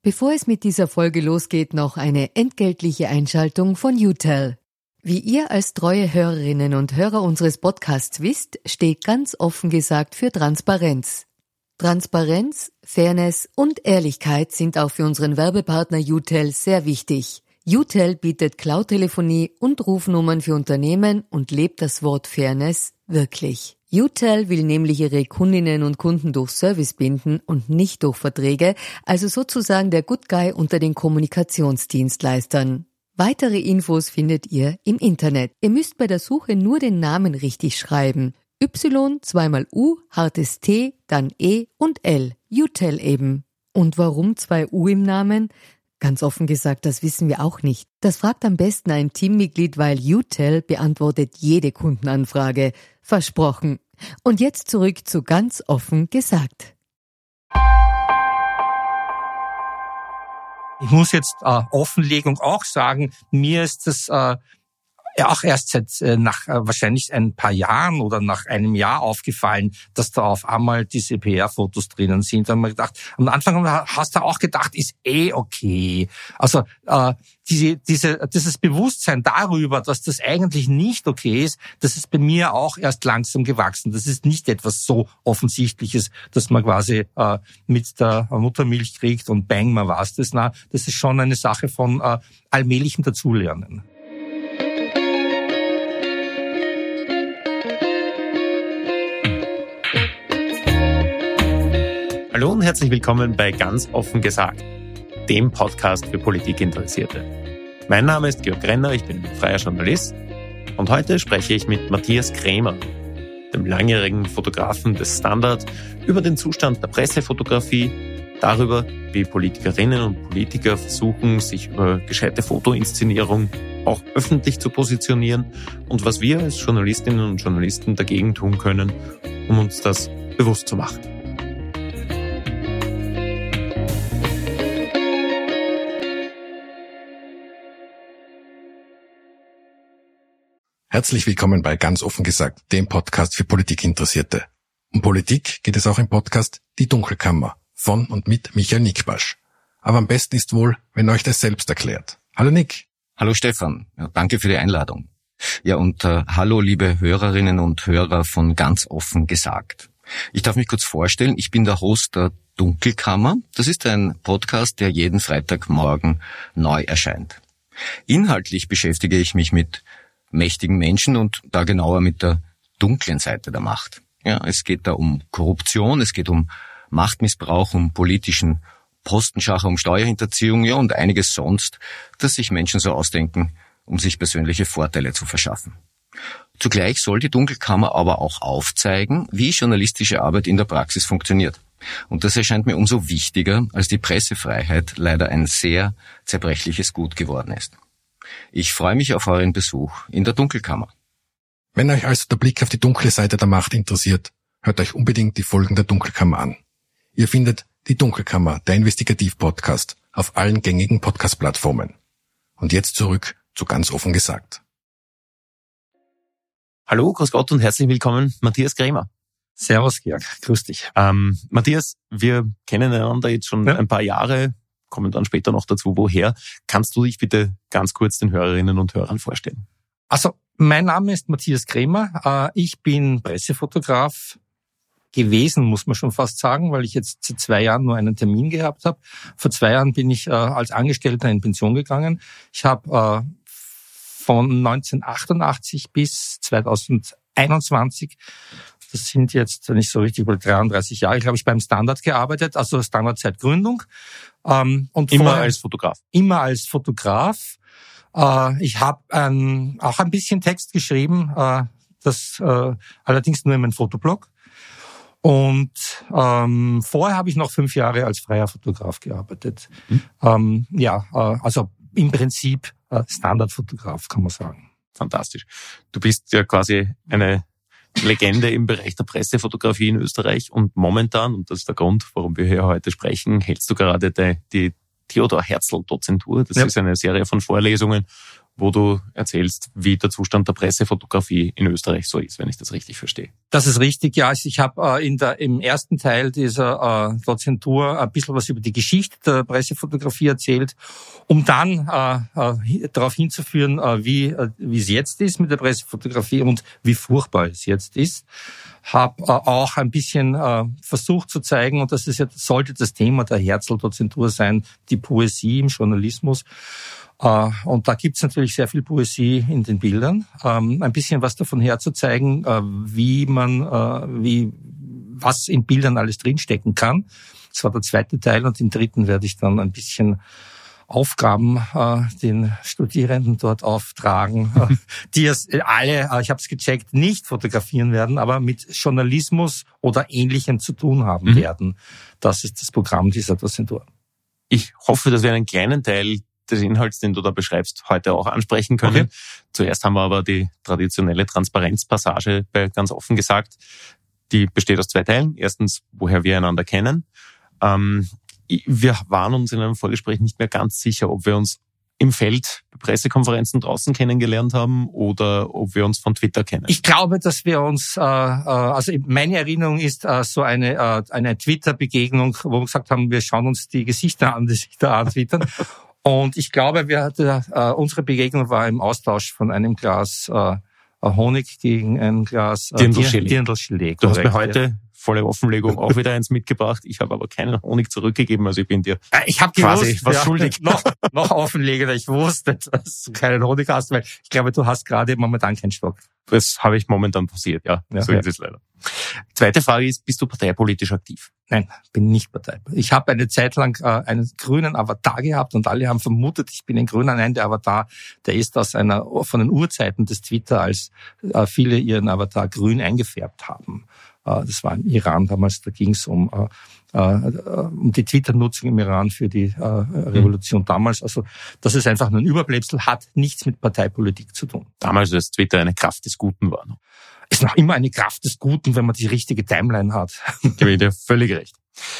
Bevor es mit dieser Folge losgeht, noch eine entgeltliche Einschaltung von UTEL. Wie ihr als treue Hörerinnen und Hörer unseres Podcasts wisst, steht ganz offen gesagt für Transparenz. Transparenz, Fairness und Ehrlichkeit sind auch für unseren Werbepartner UTEL sehr wichtig. UTEL bietet Cloud-Telefonie und Rufnummern für Unternehmen und lebt das Wort Fairness wirklich. UTEL will nämlich ihre Kundinnen und Kunden durch Service binden und nicht durch Verträge, also sozusagen der Good Guy unter den Kommunikationsdienstleistern. Weitere Infos findet ihr im Internet. Ihr müsst bei der Suche nur den Namen richtig schreiben. Y, zweimal U, hartes T, dann E und L. UTEL eben. Und warum 2 U im Namen? Ganz offen gesagt, das wissen wir auch nicht. Das fragt am besten ein Teammitglied, weil UTEL beantwortet jede Kundenanfrage. Versprochen. Und jetzt zurück zu ganz offen gesagt. Ich muss jetzt Offenlegung auch sagen, mir ist das auch erst nach wahrscheinlich ein paar Jahren oder nach einem Jahr aufgefallen, dass da auf einmal diese PR-Fotos drinnen sind. Da haben wir gedacht, am Anfang hast du auch gedacht, ist okay. Also dieses Bewusstsein darüber, dass das eigentlich nicht okay ist, das ist bei mir auch erst langsam gewachsen. Das ist nicht etwas so Offensichtliches, dass man quasi mit der Muttermilch kriegt und bang, man war's das. Na, das ist schon eine Sache von allmählichem Dazulernen. Hallo und herzlich willkommen bei Ganz offen gesagt, dem Podcast für Politikinteressierte. Mein Name ist Georg Renner, ich bin freier Journalist und heute spreche ich mit Matthias Krämer, dem langjährigen Fotografen des Standard, über den Zustand der Pressefotografie, darüber, wie Politikerinnen und Politiker versuchen, sich über gescheite Fotoinszenierung auch öffentlich zu positionieren und was wir als Journalistinnen und Journalisten dagegen tun können, um uns das bewusst zu machen. Herzlich willkommen bei Ganz offen gesagt, dem Podcast für Politikinteressierte. Um Politik geht es auch im Podcast Die Dunkelkammer von und mit Michael Nickbasch. Aber am besten ist wohl, wenn euch das selbst erklärt. Hallo Nick. Hallo Stefan, ja, danke für die Einladung. Ja und hallo liebe Hörerinnen und Hörer von Ganz offen gesagt. Ich darf mich kurz vorstellen, ich bin der Host der Dunkelkammer. Das ist ein Podcast, der jeden Freitagmorgen neu erscheint. Inhaltlich beschäftige ich mich mit mächtigen Menschen und da genauer mit der dunklen Seite der Macht. Ja, es geht da um Korruption, es geht um Machtmissbrauch, um politischen Postenschacher, um Steuerhinterziehung, ja und einiges sonst, das sich Menschen so ausdenken, um sich persönliche Vorteile zu verschaffen. Zugleich soll die Dunkelkammer aber auch aufzeigen, wie journalistische Arbeit in der Praxis funktioniert. Und das erscheint mir umso wichtiger, als die Pressefreiheit leider ein sehr zerbrechliches Gut geworden ist. Ich freue mich auf euren Besuch in der Dunkelkammer. Wenn euch also der Blick auf die dunkle Seite der Macht interessiert, hört euch unbedingt die Folgen der Dunkelkammer an. Ihr findet die Dunkelkammer, der Investigativ-Podcast, auf allen gängigen Podcast-Plattformen. Und jetzt zurück zu Ganz offen gesagt. Hallo, grüß Gott und herzlich willkommen, Matthias Krämer. Servus Georg, grüß dich. Matthias, wir kennen einander jetzt schon ein paar Jahre, kommen dann später noch dazu, woher. Kannst du dich bitte ganz kurz den Hörerinnen und Hörern vorstellen? Also, mein Name ist Matthias Krämer. Ich bin Pressefotograf gewesen, muss man schon fast sagen, weil ich jetzt seit 2 Jahren nur einen Termin gehabt habe. Vor 2 Jahren bin ich als Angestellter in Pension gegangen. Ich habe von 1988 bis 2021, das sind jetzt nicht so richtig, 33 Jahre, glaube ich, beim Standard gearbeitet, also Standard seit Gründung. Und immer als Fotograf? Immer als Fotograf. Ich habe auch ein bisschen Text geschrieben, das allerdings nur in meinem Fotoblog. Und vorher habe ich noch 5 Jahre als freier Fotograf gearbeitet. Also im Prinzip Standardfotograf, kann man sagen. Fantastisch. Du bist ja quasi eine Legende im Bereich der Pressefotografie in Österreich und momentan, und das ist der Grund, warum wir hier heute sprechen, hältst du gerade die Theodor Herzl-Dozentur. Das ist eine Serie von Vorlesungen wo du erzählst, wie der Zustand der Pressefotografie in Österreich so ist, wenn ich das richtig verstehe. Das ist richtig, ja. Also ich habe im ersten Teil dieser Dozentur ein bisschen was über die Geschichte der Pressefotografie erzählt, um dann darauf hinzuführen, wie es jetzt ist mit der Pressefotografie und wie furchtbar es jetzt ist. Habe auch ein bisschen versucht zu zeigen, und das ist sollte das Thema der Herzl-Dozentur sein, die Poesie im Journalismus. Und da gibt's natürlich sehr viel Poesie in den Bildern. Ein bisschen was davon herzuzeigen, was in Bildern alles drinstecken kann. Das war der zweite Teil, und im dritten werde ich dann ein bisschen Aufgaben den Studierenden dort auftragen, die es alle, ich habe es gecheckt, nicht fotografieren werden, aber mit Journalismus oder Ähnlichem zu tun haben werden. Das ist das Programm dieser Dozentur. Ich hoffe, dass wir einen kleinen Teil des Inhalts, den du da beschreibst, heute auch ansprechen können. Okay. Zuerst haben wir aber die traditionelle Transparenzpassage bei Ganz offen gesagt. Die besteht aus 2 Teilen. Erstens, woher wir einander kennen. Wir waren uns in einem Vorgespräch nicht mehr ganz sicher, ob wir uns im Feld bei Pressekonferenzen draußen kennengelernt haben oder ob wir uns von Twitter kennen. Ich glaube, dass wir uns, also meine Erinnerung ist so eine Twitter-Begegnung, wo wir gesagt haben, wir schauen uns die Gesichter an, die sich da antwittern. Und ich glaube, unsere Begegnung war im Austausch von einem Glas Honig gegen ein Glas Dirndl-Gelee. Du hast mir heute, volle Offenlegung, auch wieder eins mitgebracht. Ich habe aber keinen Honig zurückgegeben, also ich bin dir quasi was schuldig. Noch offenlegender. Ich wusste, dass du keinen Honig hast, weil ich glaube, du hast gerade momentan keinen Stock. Das habe ich momentan passiert, ja. So ist es leider. Zweite Frage ist, bist du parteipolitisch aktiv? Nein, bin nicht parteipolitisch. Ich habe eine Zeit lang einen grünen Avatar gehabt und alle haben vermutet, ich bin ein Grüner. Nein, der Avatar, der ist von den Urzeiten des Twitter, als viele ihren Avatar grün eingefärbt haben. Das war im Iran damals, da ging es um die Twitter-Nutzung im Iran für die Revolution damals. Also das ist einfach nur ein Überbleibsel, hat nichts mit Parteipolitik zu tun. Damals, als Twitter eine Kraft des Guten war. Ist noch immer eine Kraft des Guten, wenn man die richtige Timeline hat. Gebe ich dir völlig recht.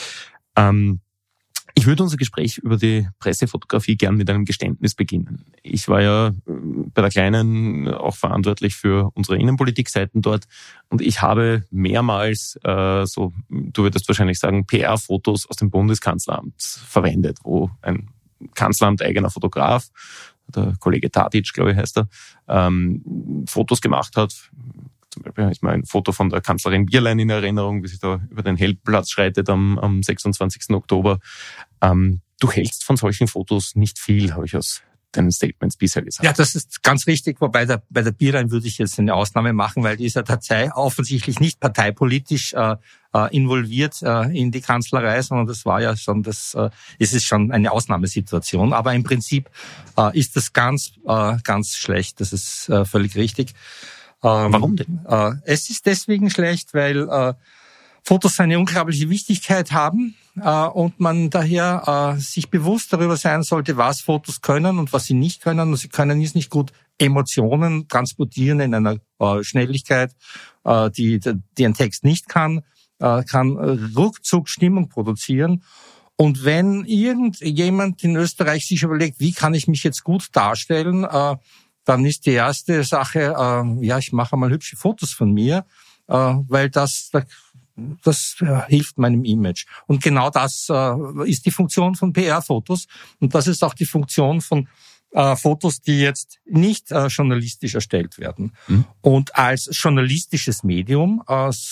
Ich würde unser Gespräch über die Pressefotografie gern mit einem Geständnis beginnen. Ich war ja bei der Kleinen auch verantwortlich für unsere Innenpolitikseiten dort, und ich habe mehrmals, du würdest wahrscheinlich sagen, PR-Fotos aus dem Bundeskanzleramt verwendet, wo ein Kanzleramt-eigener Fotograf, der Kollege Tadic, glaube ich, heißt er, Fotos gemacht hat. Zum Beispiel ist mir ein Foto von der Kanzlerin Bierlein in Erinnerung, wie sie da über den Heldenplatz schreitet am 26. Oktober. Du hältst von solchen Fotos nicht viel, habe ich aus deinen Statements bisher gesagt. Ja, das ist ganz richtig, wobei bei der Bierlein würde ich jetzt eine Ausnahme machen, weil dieser Datei offensichtlich nicht parteipolitisch involviert in die Kanzlerei, sondern das war ja schon es ist schon eine Ausnahmesituation. Aber im Prinzip ist das ganz schlecht, das ist völlig richtig. Warum denn? Es ist deswegen schlecht, weil Fotos eine unglaubliche Wichtigkeit haben und man daher sich bewusst darüber sein sollte, was Fotos können und was sie nicht können. Und sie können jetzt nicht gut Emotionen transportieren in einer Schnelligkeit, die ein Text nicht kann ruckzuck Stimmung produzieren. Und wenn irgendjemand in Österreich sich überlegt, wie kann ich mich jetzt gut darstellen, dann ist die erste Sache, ich mache mal hübsche Fotos von mir, weil das hilft meinem Image. Und genau das ist die Funktion von PR-Fotos. Und das ist auch die Funktion von Fotos, die jetzt nicht journalistisch erstellt werden. Und als journalistisches Medium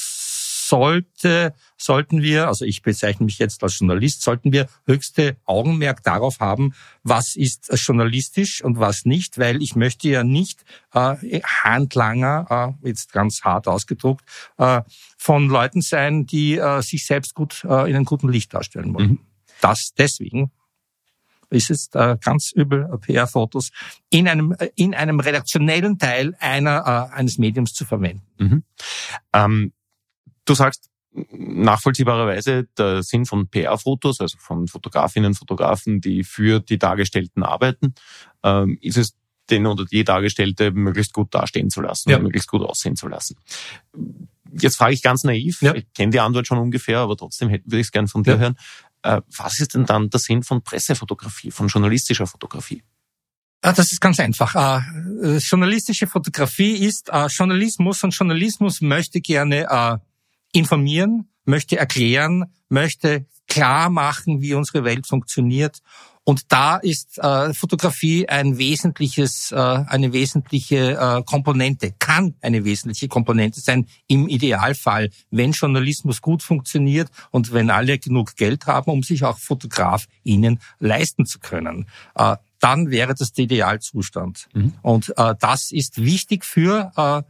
sollten wir, also ich bezeichne mich jetzt als Journalist, sollten wir höchste Augenmerk darauf haben, was ist journalistisch und was nicht, weil ich möchte ja nicht Handlanger, jetzt ganz hart ausgedruckt, von Leuten sein, die sich selbst gut in einem guten Licht darstellen wollen. Deswegen ist es ganz übel, PR-Fotos in einem redaktionellen Teil eines Mediums zu verwenden. Du sagst nachvollziehbarerweise, der Sinn von PR-Fotos, also von Fotografinnen und Fotografen, die für die Dargestellten arbeiten, ist es, den oder die Dargestellte möglichst gut dastehen zu lassen, möglichst gut aussehen zu lassen. Jetzt frage ich ganz naiv, ich kenne die Antwort schon ungefähr, aber trotzdem würde ich es gerne von dir hören. Was ist denn dann der Sinn von Pressefotografie, von journalistischer Fotografie? Das ist ganz einfach. Journalistische Fotografie ist Journalismus, und Journalismus möchte gerne informieren, möchte erklären, möchte klar machen, wie unsere Welt funktioniert. Und da ist Fotografie eine wesentliche Komponente, kann eine wesentliche Komponente sein im Idealfall, wenn Journalismus gut funktioniert und wenn alle genug Geld haben, um sich auch FotografInnen leisten zu können. Dann wäre das der Idealzustand. Mhm. Und das ist wichtig für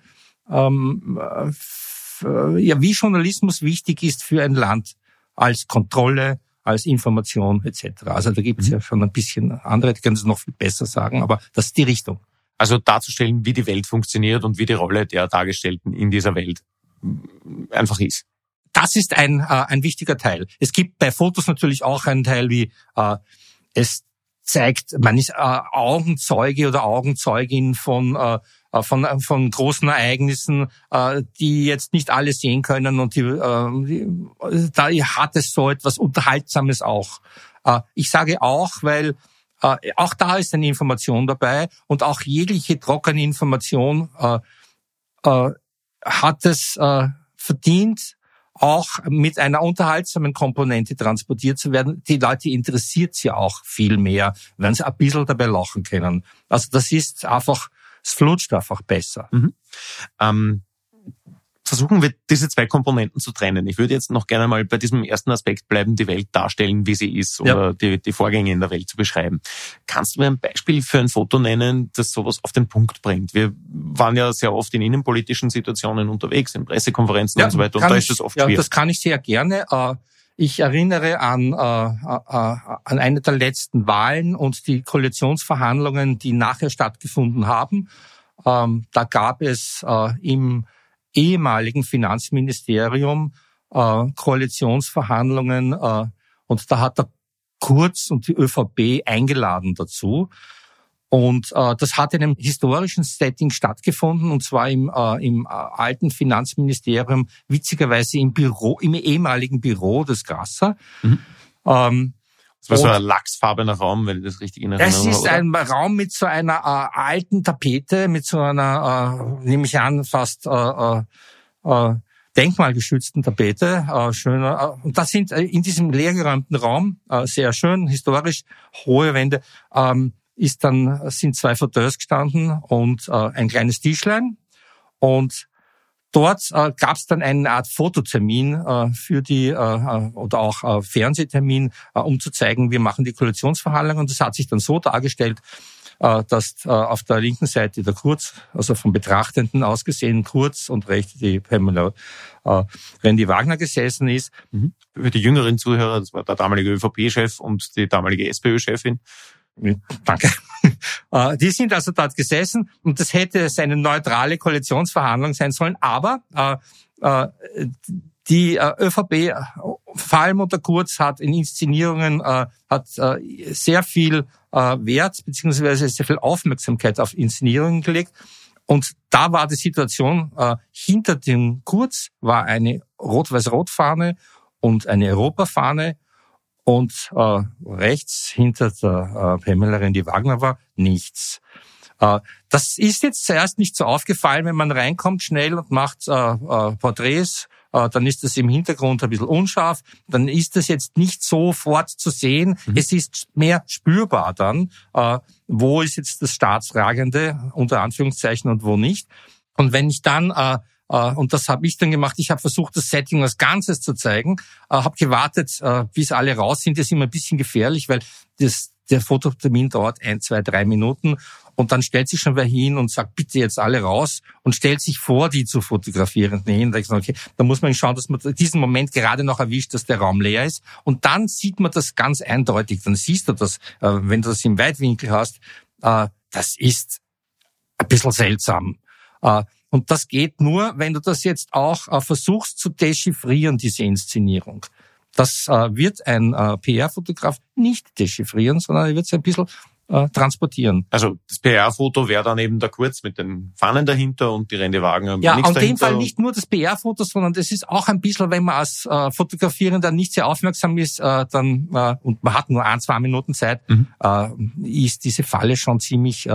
wie Journalismus wichtig ist für ein Land als Kontrolle, als Information etc. Also da gibt es ja schon ein bisschen andere, die können es noch viel besser sagen, aber das ist die Richtung. Also darzustellen, wie die Welt funktioniert und wie die Rolle der Dargestellten in dieser Welt einfach ist. Das ist ein wichtiger Teil. Es gibt bei Fotos natürlich auch einen Teil, wie es zeigt, man ist Augenzeuge oder Augenzeugin von großen Ereignissen, die jetzt nicht alle sehen können, und da hat es so etwas Unterhaltsames auch. Ich sage auch, weil auch da ist eine Information dabei, und auch jegliche trockene Information hat es verdient, auch mit einer unterhaltsamen Komponente transportiert zu werden. Die Leute interessiert es ja auch viel mehr, wenn sie ein bisschen dabei lachen können. Also das ist einfach, es flutscht einfach besser. Mhm. Versuchen wir, diese zwei Komponenten zu trennen. Ich würde jetzt noch gerne mal bei diesem ersten Aspekt bleiben, die Welt darstellen, wie sie ist, oder die Vorgänge in der Welt zu beschreiben. Kannst du mir ein Beispiel für ein Foto nennen, das sowas auf den Punkt bringt? Wir waren ja sehr oft in innenpolitischen Situationen unterwegs, in Pressekonferenzen und so weiter, und da ist das oft schwierig. Ja, das kann ich sehr gerne. Ich erinnere an eine der letzten Wahlen und die Koalitionsverhandlungen, die nachher stattgefunden haben. Da gab es im ehemaligen Finanzministerium Koalitionsverhandlungen, und da hat der Kurz und die ÖVP eingeladen dazu. Und das hat in einem historischen Setting stattgefunden, und zwar im alten Finanzministerium, witzigerweise im ehemaligen Büro des Grasser. Mhm. Das war so ein lachsfarbener Raum, wenn ich das richtig in Erinnerung habe. Es ist ein Raum mit so einer alten Tapete, mit so einer, nehme ich an, fast denkmalgeschützten Tapete. Schöner. Und das sind in diesem leergeräumten Raum, sehr schön, historisch, hohe Wände, sind zwei Fauteuils gestanden und ein kleines Tischlein. Und dort gab es dann eine Art Fototermin für die oder auch Fernsehtermin, um zu zeigen, wir machen die Koalitionsverhandlungen. Und das hat sich dann so dargestellt, dass auf der linken Seite der Kurz, also vom Betrachtenden aus gesehen Kurz, und rechts die Pamela Rendi-Wagner gesessen ist. Mhm. Für die jüngeren Zuhörer, das war der damalige ÖVP-Chef und die damalige SPÖ-Chefin. Danke. Die sind also dort gesessen, und das hätte eine neutrale Koalitionsverhandlung sein sollen, aber die ÖVP, vor allem unter Kurz, hat in Inszenierungen sehr viel Wert beziehungsweise sehr viel Aufmerksamkeit auf Inszenierungen gelegt. Und da war die Situation, hinter dem Kurz war eine Rot-Weiß-Rot-Fahne und eine Europafahne, und rechts hinter der Pamela Rendi-Wagner war nichts. Das ist jetzt zuerst nicht so aufgefallen, wenn man reinkommt schnell und macht Porträts, dann ist das im Hintergrund ein bisschen unscharf, dann ist das jetzt nicht sofort zu sehen. Mhm. Es ist mehr spürbar dann, wo ist jetzt das Staatsragende, unter Anführungszeichen, und wo nicht. Und wenn ich dann und das habe ich dann gemacht. Ich habe versucht, das Setting als Ganzes zu zeigen, habe gewartet, bis alle raus sind. Das ist immer ein bisschen gefährlich, weil der Fototermin dauert 1, 2, 3 Minuten, und dann stellt sich schon wer hin und sagt, bitte jetzt alle raus, und stellt sich vor, die zu fotografieren. Okay, da muss man schauen, dass man diesen Moment gerade noch erwischt, dass der Raum leer ist, und dann sieht man das ganz eindeutig. Dann siehst du das, wenn du das im Weitwinkel hast, das ist ein bisschen seltsam. Und das geht nur, wenn du das jetzt auch versuchst zu dechiffrieren, diese Inszenierung. Das wird ein PR-Fotograf nicht dechiffrieren, sondern er wird es ein bisschen transportieren. Also das PR-Foto wäre dann eben der Kurz mit den Fahnen dahinter und die Rennwagen am Ja, nichts in dem dahinter. Fall nicht nur das PR-Foto, sondern das ist auch ein bisschen, wenn man als Fotografierender nicht sehr aufmerksam ist, dann und man hat nur 1-2 Minuten Zeit, ist diese Falle schon ziemlich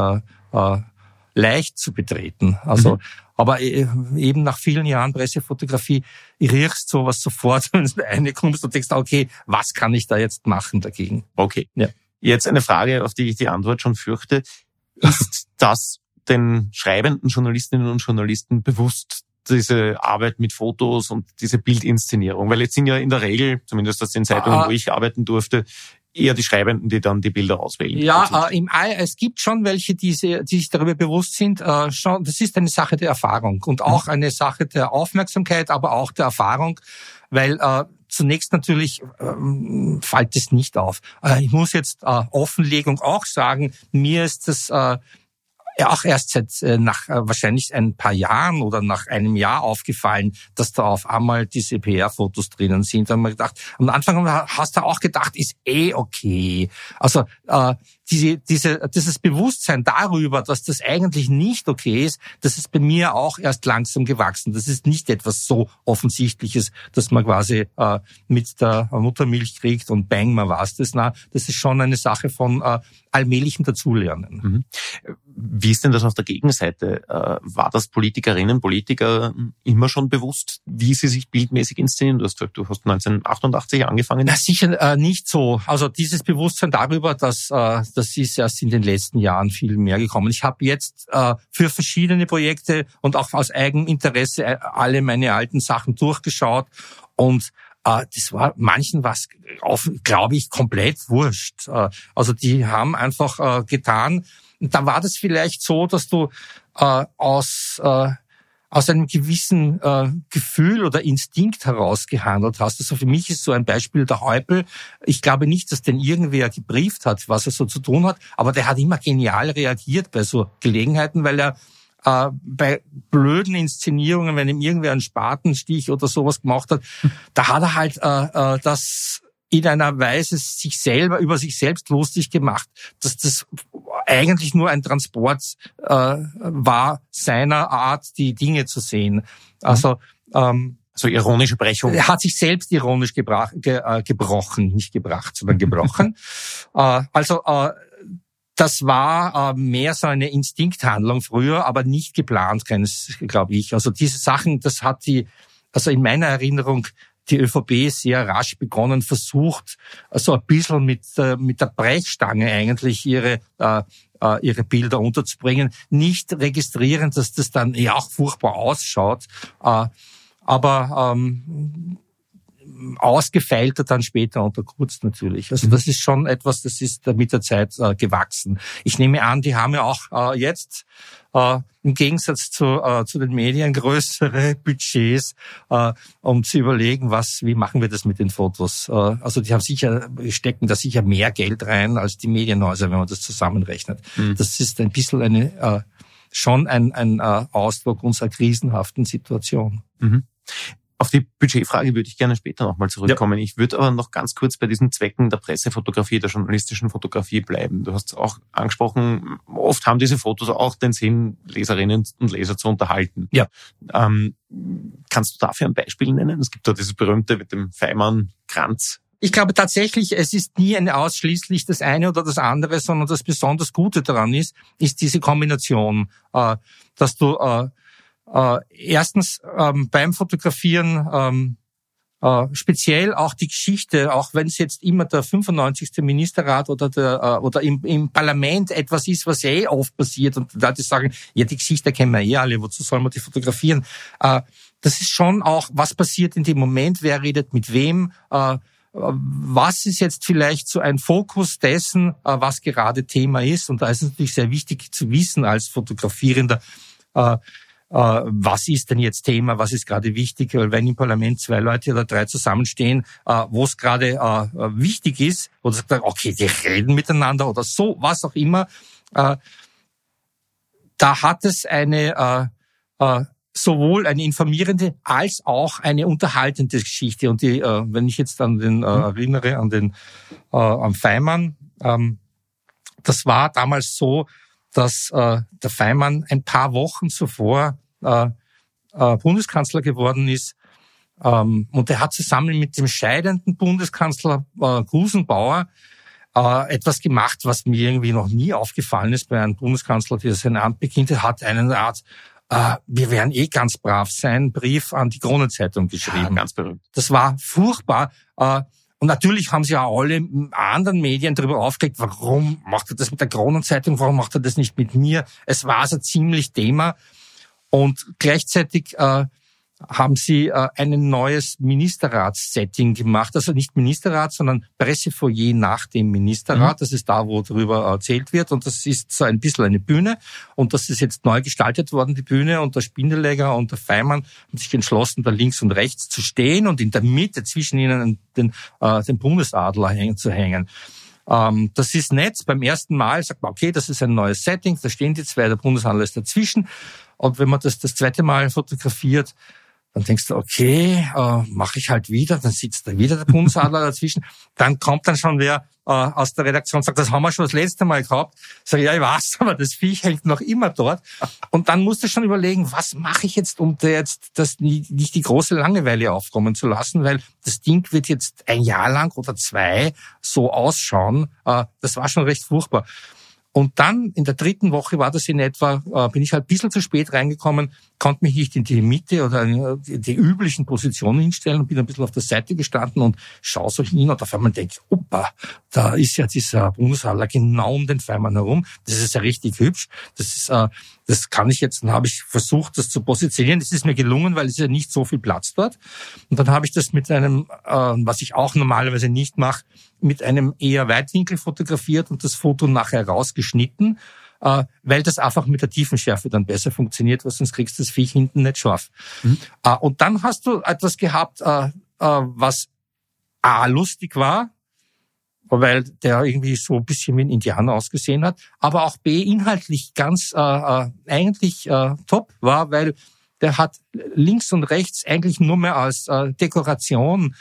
leicht zu betreten. Also, aber eben nach vielen Jahren Pressefotografie riechst sowas sofort, wenn du reinkommst und denkst, okay, was kann ich da jetzt machen dagegen? Okay. Ja. Jetzt eine Frage, auf die ich die Antwort schon fürchte. Ist das den schreibenden Journalistinnen und Journalisten bewusst, diese Arbeit mit Fotos und diese Bildinszenierung? Weil jetzt sind ja in der Regel, zumindest aus den Zeitungen, wo ich arbeiten durfte, eher die Schreibenden, die dann die Bilder auswählen. Ja, es gibt schon welche, die sich darüber bewusst sind. Schon, das ist eine Sache der Erfahrung und auch eine Sache der Aufmerksamkeit, aber auch der Erfahrung, weil zunächst natürlich fällt es nicht auf. Ich muss jetzt Offenlegung auch sagen, mir ist das auch erst seit nach wahrscheinlich ein paar Jahren oder nach einem Jahr aufgefallen, dass da auf einmal diese PR-Fotos drinnen sind. Da haben wir gedacht, am Anfang hast du auch gedacht, ist okay. Also dieses Bewusstsein darüber, dass das eigentlich nicht okay ist, das ist bei mir auch erst langsam gewachsen. Das ist nicht etwas so Offensichtliches, dass man quasi mit der Muttermilch kriegt und bang, man war's das. Na, das ist schon eine Sache von allmählichem Dazulernen. Wie ist denn das auf der Gegenseite? War das Politikerinnen, Politiker immer schon bewusst, wie sie sich bildmäßig inszenieren? Du hast gesagt, du hast 1988 angefangen. Na, sicher nicht so. Also dieses Bewusstsein darüber, das ist erst in den letzten Jahren viel mehr gekommen. Ich habe jetzt für verschiedene Projekte und auch aus Eigeninteresse alle meine alten Sachen durchgeschaut und das war manchen was, glaube ich, komplett wurscht. Also die haben einfach getan. Und da war das vielleicht so, dass du aus einem gewissen Gefühl oder Instinkt heraus gehandelt hast. Also für mich ist so ein Beispiel der Häupl. Ich glaube nicht, dass den irgendwer gebrieft hat, was er so zu tun hat, aber der hat immer genial reagiert bei so Gelegenheiten, weil er bei blöden Inszenierungen, wenn ihm irgendwer einen Spatenstich oder sowas gemacht hat, da hat er halt das in einer Weise über sich selbst lustig gemacht, dass das eigentlich nur ein Transport war, seiner Art, die Dinge zu sehen. Also so ironische Brechung. Er hat sich selbst ironisch gebrochen, nicht gebracht, sondern gebrochen. Das war mehr so eine Instinkthandlung früher, aber nicht geplant, glaube ich. Also diese Sachen, das hat also in meiner Erinnerung die ÖVP sehr rasch begonnen, versucht, so ein bisschen mit der Brechstange eigentlich ihre Bilder unterzubringen. Nicht registrieren, dass das dann ja auch furchtbar ausschaut, aber ausgefeilter dann später unter Kurz natürlich. Also das ist schon etwas, das ist mit der Zeit gewachsen. Ich nehme an, die haben ja auch jetzt im Gegensatz zu den Medien größere Budgets, um zu überlegen, wie machen wir das mit den Fotos. Also die stecken da sicher mehr Geld rein als die Medienhäuser, wenn man das zusammenrechnet. Das ist ein bisschen schon ein Ausdruck unserer krisenhaften Situation. Auf die Budgetfrage würde ich gerne später nochmal zurückkommen. Ja. Ich würde aber noch ganz kurz bei diesen Zwecken der Pressefotografie, der journalistischen Fotografie bleiben. Du hast es auch angesprochen, oft haben diese Fotos auch den Sinn, Leserinnen und Leser zu unterhalten. Ja. Kannst du dafür ein Beispiel nennen? Es gibt da dieses berühmte mit dem Feimann-Kranz. Ich glaube tatsächlich, es ist nie ausschließlich das eine oder das andere, sondern das besonders Gute daran ist diese Kombination, dass du erstens beim Fotografieren speziell auch die Geschichte, auch wenn es jetzt immer der 95. Ministerrat oder im Parlament etwas ist, was oft passiert und die Leute sagen, ja, die Geschichte kennen wir alle, wozu soll man die fotografieren? Das ist schon auch, was passiert in dem Moment, wer redet mit wem, was ist jetzt vielleicht so ein Fokus dessen, was gerade Thema ist, und da ist es natürlich sehr wichtig zu wissen als Fotografierender, was ist denn jetzt Thema, was ist gerade wichtig, weil wenn im Parlament 2 Leute oder 3 zusammenstehen, wo es gerade wichtig ist, oder sagt, okay, die reden miteinander oder so, was auch immer, da hat es sowohl eine informierende als auch eine unterhaltende Geschichte. Und wenn ich jetzt an erinnere, an Feimann, das war damals so, dass der Faymann ein paar Wochen zuvor Bundeskanzler geworden ist. Und er hat zusammen mit dem scheidenden Bundeskanzler Gusenbauer etwas gemacht, was mir irgendwie noch nie aufgefallen ist bei einem Bundeskanzler, der sein Amt beginnt. Er hat eine Art wir werden ganz brav sein, Brief an die Kronenzeitung geschrieben. Ja, ganz berühmt. Das war furchtbar. Und natürlich haben sie auch alle anderen Medien darüber aufgeregt, warum macht er das mit der Kronenzeitung, warum macht er das nicht mit mir? Es war also ziemlich Thema. Und gleichzeitig haben sie ein neues Ministerratssetting gemacht. Also nicht Ministerrat, sondern Pressefoyer nach dem Ministerrat. Das ist da, wo darüber erzählt wird. Und das ist so ein bisschen eine Bühne. Und das ist jetzt neu gestaltet worden, die Bühne. Und der Spindelegger und der Faymann haben sich entschlossen, da links und rechts zu stehen und in der Mitte zwischen ihnen den Bundesadler zu hängen. Das ist nett. Beim ersten Mal sagt man, okay, das ist ein neues Setting. Da stehen die zwei, der Bundesadler ist dazwischen. Und wenn man das zweite Mal fotografiert, dann denkst du, okay, mache ich halt wieder, dann sitzt da wieder der Bundesadler dazwischen. Dann kommt dann schon wer aus der Redaktion und sagt, das haben wir schon das letzte Mal gehabt. Sag ich, ja, ich weiß, aber das Viech hängt noch immer dort. Und dann musst du schon überlegen, was mache ich jetzt, um das nicht die große Langeweile aufkommen zu lassen, weil das Ding wird jetzt ein Jahr lang oder 2 so ausschauen. Das war schon recht furchtbar. Und dann in der 3. Woche war das in etwa, bin ich halt ein bisschen zu spät reingekommen, konnte mich nicht in die Mitte oder in die üblichen Positionen hinstellen und bin ein bisschen auf der Seite gestanden und schaue so hin und auf einmal denke ich, opa, da ist ja dieser Bundesadler genau um den Faymann herum. Das ist ja richtig hübsch. Das kann ich jetzt, dann habe ich versucht, das zu positionieren. Das ist mir gelungen, weil es ist ja nicht so viel Platz dort. Und dann habe ich das mit einem, was ich auch normalerweise nicht mache, mit einem eher Weitwinkel fotografiert und das Foto nachher rausgeschnitten, weil das einfach mit der Tiefenschärfe dann besser funktioniert, weil sonst kriegst du das Viech hinten nicht scharf. Und dann hast du etwas gehabt, was A, lustig war, weil der irgendwie so ein bisschen wie ein Indianer ausgesehen hat, aber auch B, inhaltlich ganz eigentlich top war, weil der hat links und rechts eigentlich nur mehr als Dekoration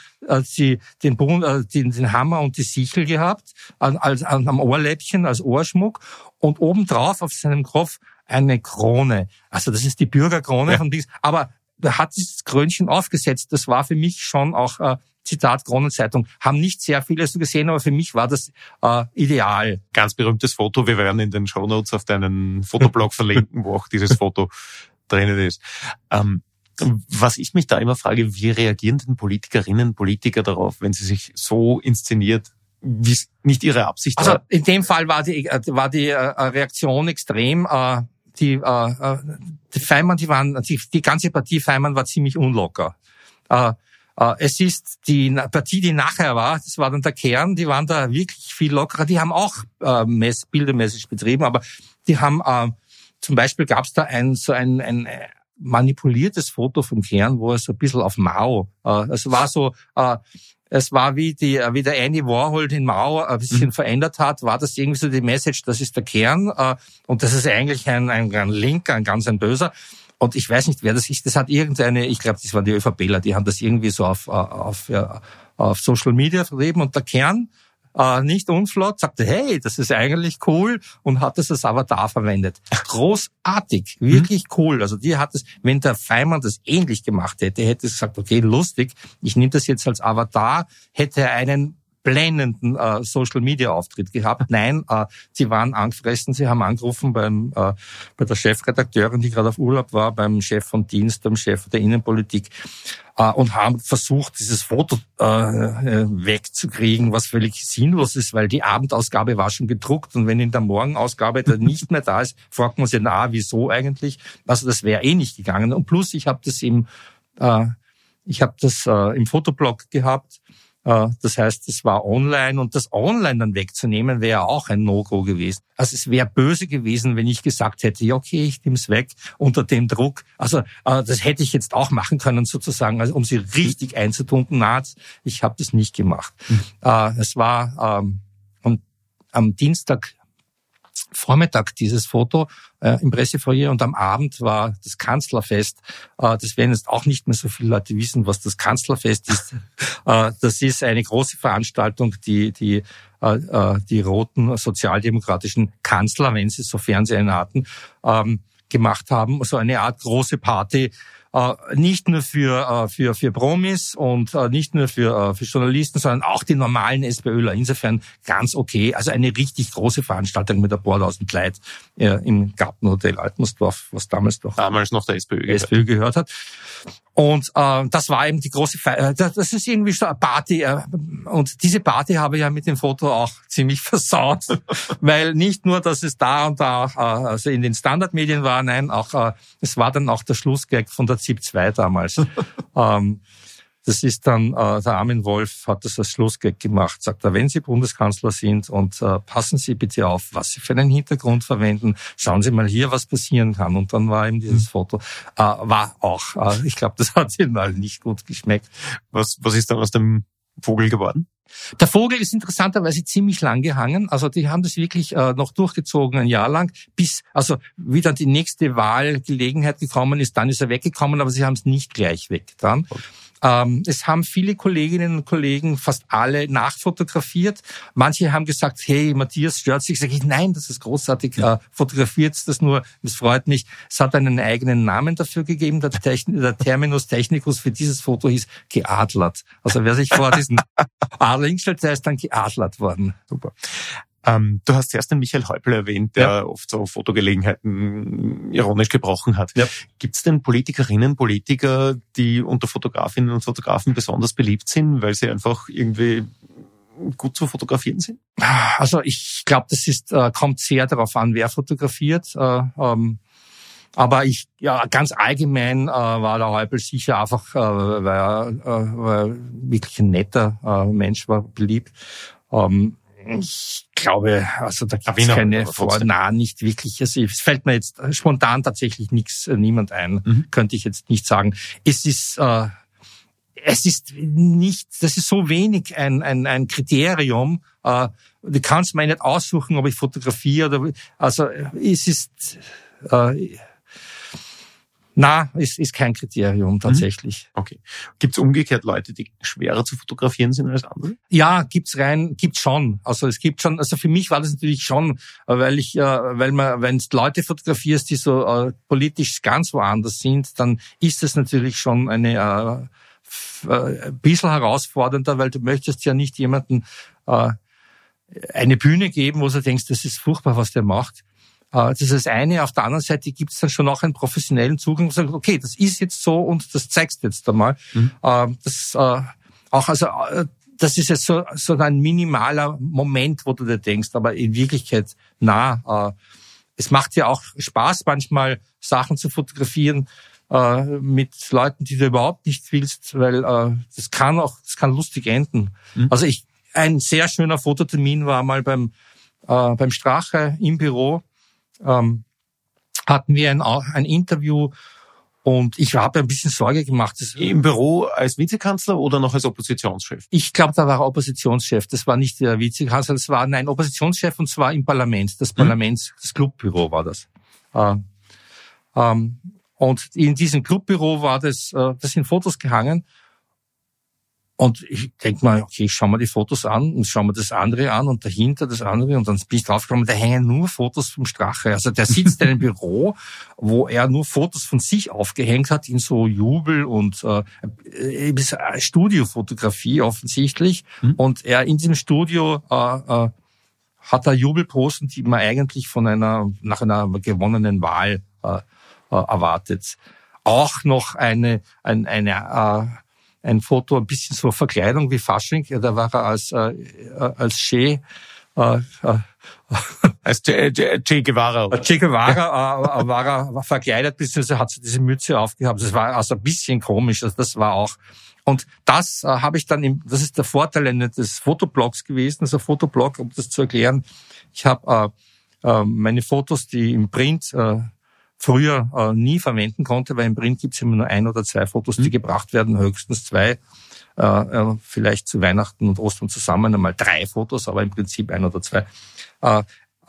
den Hammer und die Sichel gehabt, am Ohrläppchen als Ohrschmuck und obendrauf auf seinem Kopf eine Krone. Also das ist die Bürgerkrone von Dings. Aber der hat dieses Krönchen aufgesetzt. Das war für mich schon auch Zitat Kronenzeitung. Haben nicht sehr viele so gesehen, aber für mich war das ideal. Ganz berühmtes Foto. Wir werden in den Shownotes auf deinen Fotoblog verlinken, wo auch dieses Foto drinnen ist. Was ich mich da immer frage, wie reagieren denn Politikerinnen und Politiker darauf, wenn sie sich so inszeniert, wie es nicht ihre Absicht war? Also in dem Fall war die Reaktion extrem. Die Faymann, die ganze Partie Faymann war ziemlich unlocker. Es ist die Partie, die nachher war, das war dann der Kern, die waren da wirklich viel lockerer. Die haben auch bildermäßig betrieben, aber die haben zum Beispiel gab es da ein manipuliertes Foto vom Kern, wo er so ein bisschen auf Mao, es war wie der Andy Warhol den Mao ein bisschen verändert hat, war das irgendwie so die Message, das ist der Kern und das ist eigentlich ein Linker, ein Böser. Und ich weiß nicht, wer das ist. Das hat ich glaube, das waren die ÖVPler, die haben das irgendwie so auf Social Media vertrieben und der Kern nicht unflott, sagte, hey, das ist eigentlich cool und hat das als Avatar verwendet. Großartig, wirklich cool. Also die hat es, wenn der Faymann das ähnlich gemacht hätte, hätte es gesagt, okay, lustig, ich nehme das jetzt als Avatar, hätte er einen blendenden Social-Media-Auftritt gehabt. Nein, sie waren angefressen, sie haben angerufen bei der Chefredakteurin, die gerade auf Urlaub war, beim Chef von Dienst, beim Chef der Innenpolitik und haben versucht, dieses Foto wegzukriegen, was völlig sinnlos ist, weil die Abendausgabe war schon gedruckt und wenn in der Morgenausgabe dann nicht mehr da ist, fragt man sich, wieso eigentlich? Also das wäre nicht gegangen. Und plus, ich habe das im Fotoblog gehabt. Das heißt, es war online und das online dann wegzunehmen, wäre auch ein No-Go gewesen. Also es wäre böse gewesen, wenn ich gesagt hätte, ja okay, ich nehme es weg unter dem Druck. Also das hätte ich jetzt auch machen können sozusagen, also um sie richtig einzutunken. Ich habe das nicht gemacht. Es war und am Dienstag Vormittag dieses Foto im Pressefoyer und am Abend war das Kanzlerfest. Das werden jetzt auch nicht mehr so viele Leute wissen, was das Kanzlerfest ist. Das ist eine große Veranstaltung, die roten sozialdemokratischen Kanzler, wenn sie so Fernsehen hatten, gemacht haben. So eine Art große Party. Nicht nur für Promis und nicht nur für Journalisten, sondern auch die normalen SPÖler. Insofern ganz okay. Also eine richtig große Veranstaltung mit ein paar tausend Leuten im Gartenhotel Altmersdorf, was damals noch der SPÖ gehört hat. Und das war eben die große Feier. Das ist irgendwie so eine Party. Und diese Party habe ich ja mit dem Foto auch ziemlich versaut. Weil nicht nur, dass es da und da also in den Standardmedien war, nein, auch es war dann auch der Schlussgag von der ZIP 2 damals. Das ist dann, der Armin Wolf hat das als Schlussgag gemacht, sagt er, wenn Sie Bundeskanzler sind und passen Sie bitte auf, was Sie für einen Hintergrund verwenden, schauen Sie mal hier, was passieren kann. Und dann war eben dieses Foto, war auch, ich glaube, das hat Ihnen mal nicht gut geschmeckt. Was ist dann aus dem Vogel geworden? Der Vogel ist interessanterweise ziemlich lang gehangen. Also die haben das wirklich noch durchgezogen, ein Jahr lang, bis also wie dann die nächste Wahlgelegenheit gekommen ist, dann ist er weggekommen, aber sie haben es nicht gleich weggetan. Es haben viele Kolleginnen und Kollegen, fast alle, nachfotografiert. Manche haben gesagt, hey, Matthias stört sich. Sag ich, nein, das ist großartig, fotografiert das nur, es freut mich. Es hat einen eigenen Namen dafür gegeben, der Terminus technicus für dieses Foto hieß geadlert. Also wer sich vor diesen Adler hingestellt, der ist dann geadlert worden. Super. Du hast zuerst den Michael Häupl erwähnt, der oft so Fotogelegenheiten ironisch gebrochen hat. Ja. Gibt es denn Politikerinnen, Politiker, die unter Fotografinnen und Fotografen besonders beliebt sind, weil sie einfach irgendwie gut zu fotografieren sind? Also ich glaube, kommt sehr darauf an, wer fotografiert. Aber ganz allgemein war der Häupl sicher einfach, weil er wirklich ein netter Mensch war, beliebt. Ich glaube, also da gibt es keine nicht wirklich. Also es fällt mir jetzt spontan tatsächlich niemand ein, könnte ich jetzt nicht sagen. Es ist nicht, das ist so wenig ein Kriterium. Du kannst mir nicht aussuchen, ob ich fotografiere oder, also es ist, ist kein Kriterium tatsächlich. Okay. Gibt's umgekehrt Leute, die schwerer zu fotografieren sind als andere? Ja, gibt's schon. Also es gibt schon, also für mich war das natürlich schon, wenn du Leute fotografierst, die so politisch ganz woanders sind, dann ist das natürlich schon ein bisschen herausfordernder, weil du möchtest ja nicht jemanden eine Bühne geben, wo du denkst, das ist furchtbar, was der macht. Das ist das eine. Auf der anderen Seite gibt es dann schon auch einen professionellen Zugang, wo du sagst, okay, das ist jetzt so und das zeigst du jetzt einmal. Das ist jetzt so ein minimaler Moment, wo du dir denkst, aber in Wirklichkeit, es macht ja auch Spaß, manchmal Sachen zu fotografieren mit Leuten, die du überhaupt nicht willst, weil das kann lustig enden. Also ein sehr schöner Fototermin war mal beim Strache im Büro. Hatten wir ein Interview und ich habe ein bisschen Sorge gemacht. Im Büro als Vizekanzler oder noch als Oppositionschef? Ich glaube, da war er Oppositionschef. Das war nicht der Vizekanzler, das war ein Oppositionschef und zwar im Parlament. Das das Clubbüro war das. Und in diesem Clubbüro das sind Fotos gehangen. Und ich denke mal, okay, ich schaue mir die Fotos an und schaue mir das andere an und dahinter das andere und dann bin ich draufgekommen, da hängen nur Fotos vom Strache. Also der sitzt in einem Büro, wo er nur Fotos von sich aufgehängt hat in so Jubel und Studiofotografie offensichtlich. Und er in diesem Studio hat er Jubelposen, die man eigentlich nach einer gewonnenen Wahl erwartet. Auch noch ein Foto, ein bisschen so Verkleidung wie Fasching. Ja, da war er als Che Guevara. Che Guevara war verkleidet, beziehungsweise hat so diese Mütze aufgehabt. Das war also ein bisschen komisch. Also das war auch. Und das habe ich dann das ist der Vorteil des Fotoblogs gewesen, also Fotoblog, um das zu erklären. Ich habe meine Fotos, die im Print früher nie verwenden konnte, weil im Print gibt es immer nur 1 oder 2 Fotos, die gebracht werden, höchstens 2, vielleicht zu Weihnachten und Ostern zusammen einmal 3 Fotos, aber im Prinzip 1 oder 2.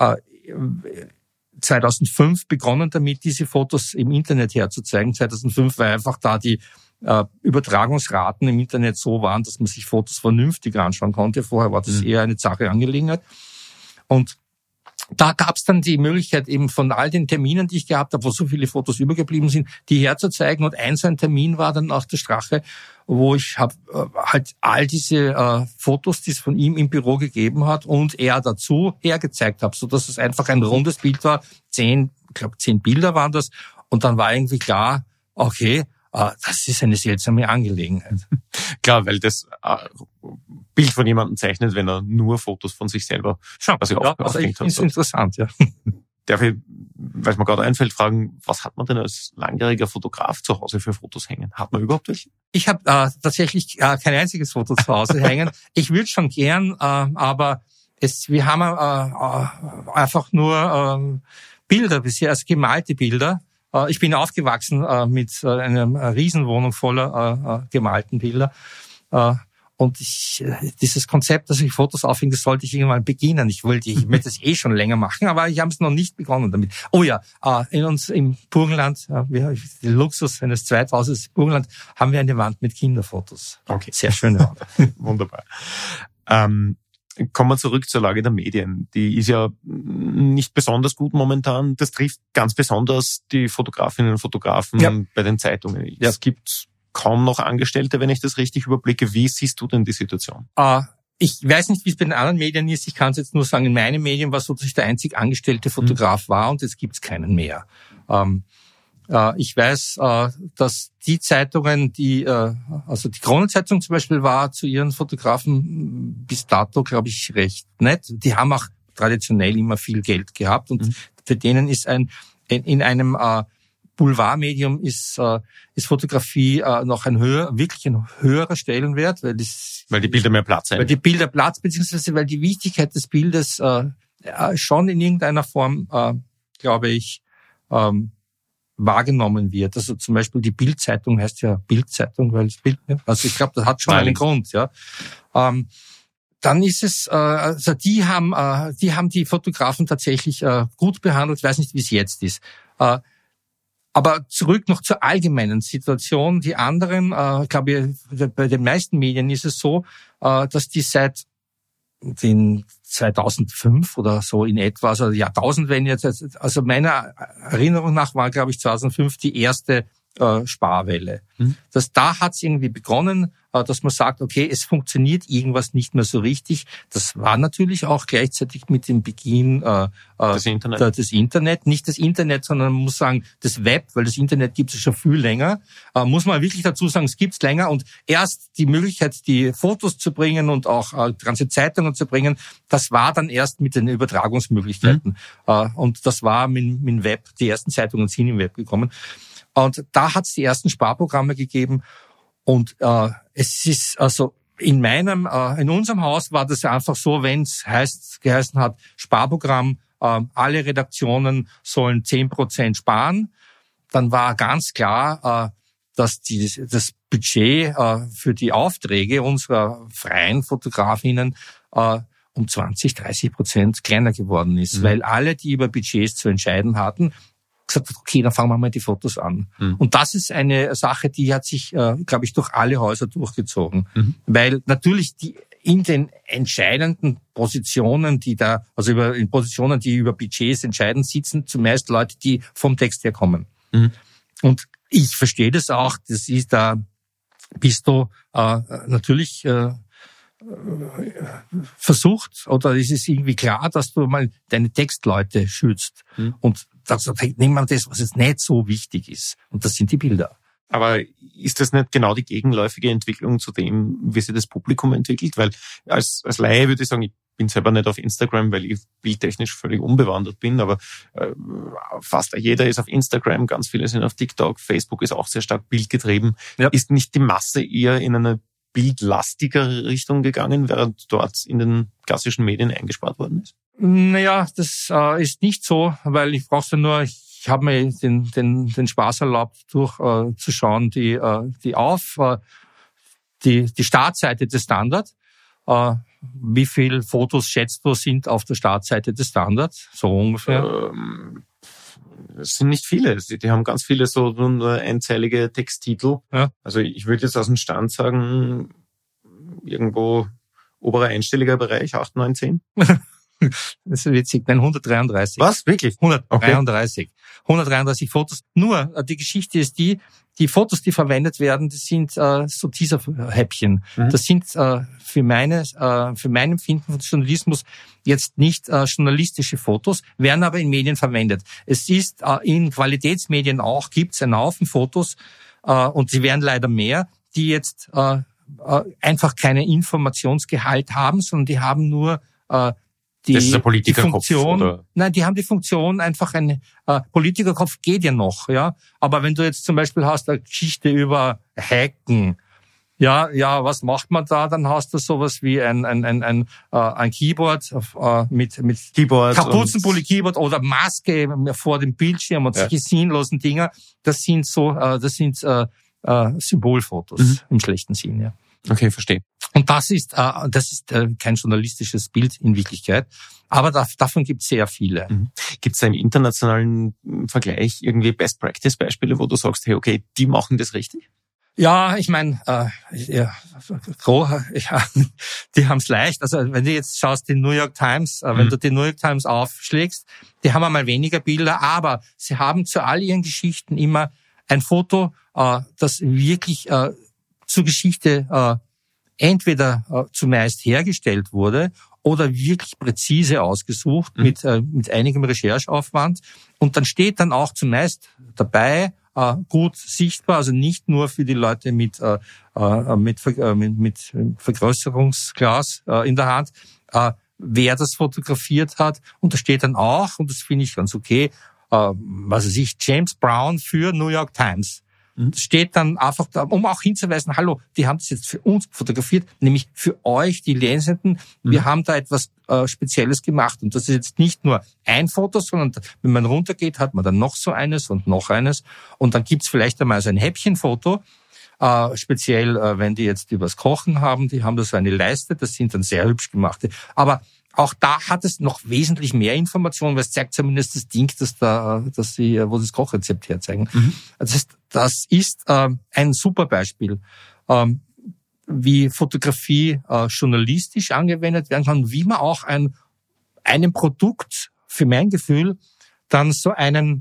2005 begonnen damit, diese Fotos im Internet herzuzeigen. 2005 war einfach da die Übertragungsraten im Internet so waren, dass man sich Fotos vernünftig anschauen konnte. Vorher war das eher eine Sache Angelegenheit. Und da gab es dann die Möglichkeit, eben von all den Terminen, die ich gehabt habe, wo so viele Fotos übergeblieben sind, die herzuzeigen. Und so ein Termin war dann auch der Strache, wo ich halt all diese Fotos, die es von ihm im Büro gegeben hat und er dazu hergezeigt habe, so dass es einfach ein rundes Bild war. 10 Bilder waren das. Und dann war irgendwie klar, okay, das ist eine seltsame Angelegenheit. Klar, weil das Bild von jemandem zeichnet, wenn er nur Fotos von sich selber quasi aufgehängt hat. Das ist interessant, ja. Darf ich, weil es mir gerade einfällt, fragen, was hat man denn als langjähriger Fotograf zu Hause für Fotos hängen? Hat man überhaupt welche? Ich habe tatsächlich kein einziges Foto zu Hause hängen. Ich würde schon gern, aber wir haben einfach nur Bilder bisher, also gemalte Bilder. Ich bin aufgewachsen mit einer Riesenwohnung voller gemalten Bilder. Und dieses Konzept, dass ich Fotos aufhänge, das sollte ich irgendwann beginnen. Ich möchte das schon länger machen, aber ich habe es noch nicht begonnen damit. Oh ja, im Burgenland, die Luxus eines Zweithauses Burgenland, haben wir eine Wand mit Kinderfotos. Okay. Sehr schöne Wand. Wunderbar. Kommen wir zurück zur Lage der Medien. Die ist ja nicht besonders gut momentan. Das trifft ganz besonders die Fotografinnen und Fotografen bei den Zeitungen. Ja. Es gibt kaum noch Angestellte, wenn ich das richtig überblicke. Wie siehst du denn die Situation? Ich weiß nicht, wie es bei den anderen Medien ist. Ich kann es jetzt nur sagen, in meinen Medien war es so, dass ich der einzig angestellte Fotograf war und jetzt gibt es keinen mehr. Ich weiß, dass die Zeitungen, also die Kronenzeitung zum Beispiel war zu ihren Fotografen bis dato, glaube ich, recht nett. Die haben auch traditionell immer viel Geld gehabt und für denen ist in einem Boulevardmedium ist Fotografie noch wirklich ein höherer Stellenwert, weil die Bilder mehr Platz haben. Weil die Bilder Platz, beziehungsweise weil die Wichtigkeit des Bildes schon in irgendeiner Form, glaube ich, wahrgenommen wird. Also zum Beispiel die Bild-Zeitung heißt ja Bild-Zeitung, weil das Bild, also ich glaube, das hat schon einen Grund, ja. Dann ist es, also die haben die Fotografen tatsächlich gut behandelt. Ich weiß nicht, wie es jetzt ist. Aber zurück noch zur allgemeinen Situation. Die anderen, glaube ich, bei den meisten Medien ist es so, dass die seit den 2005 oder so in etwa, also Jahrtausendwende jetzt, also meiner Erinnerung nach war, glaube ich, 2005 die erste Sparwelle. Da hat es irgendwie begonnen, dass man sagt, okay, es funktioniert irgendwas nicht mehr so richtig. Das war natürlich auch gleichzeitig mit dem Beginn des Internet. Nicht das Internet, sondern man muss sagen, das Web, weil das Internet gibt es schon viel länger. Muss man wirklich dazu sagen, es gibt's länger. Und erst die Möglichkeit, die Fotos zu bringen und auch ganze Zeitungen zu bringen, das war dann erst mit den Übertragungsmöglichkeiten. Und das war mit dem Web, die ersten Zeitungen sind im Web gekommen. Und da hat es die ersten Sparprogramme gegeben. Und es ist also in unserem Haus war das einfach so, wenn es geheißen hat, Sparprogramm, alle Redaktionen sollen 10% sparen, dann war ganz klar, dass das Budget für die Aufträge unserer freien Fotografinnen um 20-30% kleiner geworden ist, weil alle, die über Budgets zu entscheiden hatten, gesagt, okay, dann fangen wir mal die Fotos an. Und das ist eine Sache, die hat sich, glaube ich, durch alle Häuser durchgezogen. Weil natürlich in den entscheidenden Positionen, in Positionen, die über Budgets entscheiden, sitzen zumeist Leute, die vom Text her kommen. Und ich verstehe das auch, da bist du natürlich versucht, oder ist es irgendwie klar, dass du mal deine Textleute schützt. Und das nehmen wir das, was jetzt nicht so wichtig ist. Und das sind die Bilder. Aber ist das nicht genau die gegenläufige Entwicklung zu dem, wie sich das Publikum entwickelt? Weil als Laie würde ich sagen, ich bin selber nicht auf Instagram, weil ich bildtechnisch völlig unbewandert bin, aber fast jeder ist auf Instagram, ganz viele sind auf TikTok, Facebook ist auch sehr stark bildgetrieben. Ja. Ist nicht die Masse eher in eine bildlastigere Richtung gegangen, während dort in den klassischen Medien eingespart worden ist? Naja, das ist nicht so, weil ich habe mir den Spaß erlaubt, zu schauen, die Startseite des Standard, Wie viele Fotos schätzt du sind auf der Startseite des Standard? So ungefähr? Es sind nicht viele. Die haben ganz viele so nur einzeilige Texttitel. Ja. Also ich würde jetzt aus dem Stand sagen, irgendwo oberer einstelliger Bereich, 8, 9, 10. Das ist witzig. Nein, 133. Was? Wirklich? 133. Okay. 133 Fotos. Nur, die Geschichte ist die Fotos, die verwendet werden, das sind so Teaser-Häppchen. Das sind für mein Empfinden von Journalismus jetzt nicht journalistische Fotos, werden aber in Medien verwendet. Es ist in Qualitätsmedien auch, gibt es einen Haufen Fotos, und sie werden leider mehr, die jetzt einfach keinen Informationsgehalt haben, sondern die haben nur das ist ein Politikerkopf, oder? Nein, die haben die Funktion, einfach ein Politikerkopf geht ja noch, ja. Aber wenn du jetzt zum Beispiel hast eine Geschichte über Hacken, ja, was macht man da? Dann hast du sowas wie ein Keyboard mit Keyboard, Kapuzenpulli-Keyboard oder Maske vor dem Bildschirm und solche sinnlosen Dinger. Das sind Symbolfotos im schlechten Sinn, ja. Okay, verstehe. Und das ist kein journalistisches Bild in Wirklichkeit, aber davon gibt es sehr viele. Gibt es da im internationalen Vergleich irgendwie Best-Practice-Beispiele, wo du sagst, hey, okay, die machen das richtig? Ja, ich meine, die haben es leicht. Also wenn du jetzt schaust, die New York Times, wenn du die New York Times aufschlägst, die haben einmal weniger Bilder, aber sie haben zu all ihren Geschichten immer ein Foto, das wirklich zur Geschichte entweder zumeist hergestellt wurde oder wirklich präzise ausgesucht mit einigem Rechercheaufwand. Und dann steht dann auch zumeist dabei, gut sichtbar, also nicht nur für die Leute mit Vergrößerungsglas in der Hand, wer das fotografiert hat. Und da steht dann auch, und das finde ich ganz okay, James Brown für New York Times. Das steht dann einfach da, um auch hinzuweisen, hallo, die haben das jetzt für uns fotografiert, nämlich für euch, die Lesenden. Wir haben da etwas Spezielles gemacht. Und das ist jetzt nicht nur ein Foto, sondern wenn man runtergeht, hat man dann noch so eines und noch eines. Und dann gibt's vielleicht einmal so ein Häppchenfoto, speziell wenn die jetzt übers Kochen haben, die haben da so eine Leiste, das sind dann sehr hübsch gemachte. Aber auch da hat es noch wesentlich mehr Informationen, weil es zeigt zumindest das Ding, wo das Kochrezept herzeigen. Das ist ein super Beispiel, wie Fotografie journalistisch angewendet werden kann, wie man auch einem Produkt, für mein Gefühl, dann so einen